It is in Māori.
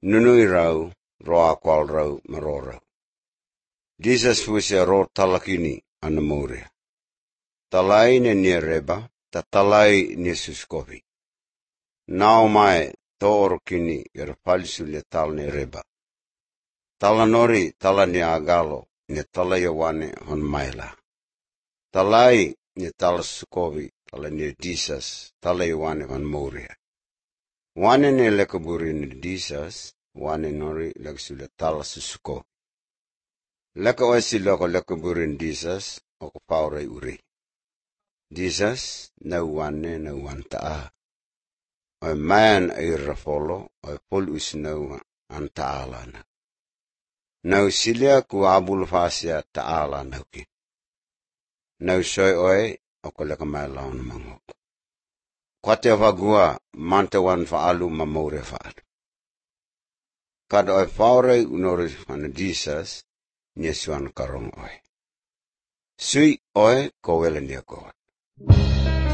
nunui rau, roa kwal rau marorau. Jesus fusia ro talakini anamoria. Talai ne nia reba, ta talai nia suskovi. Nao mai tooro kini gara palisulia tal ne reba. Talanori tala nia agalo, nia tala yawane hon maila. Talai nia tala suskovi, tala nia Jesus, tala yawane hon moria. Wane ne lekaburi ni Jesus, wane nori lekasulia tala susko. Leka wasi loko lekaburi ni Jesus, oko paurai uri. Jesus, na wan taa. Oi man ay rafolo, oi pol usnau an taala na. Nau silia ku abul fasia taala nauki. Nau soy oi, oko leka mailaon mangok. Kwate wagua, mante wan faalu mamore faalu. Kad oi faure unori fana Jesus, nyesuan karong oi. Sui oi kowela nia God.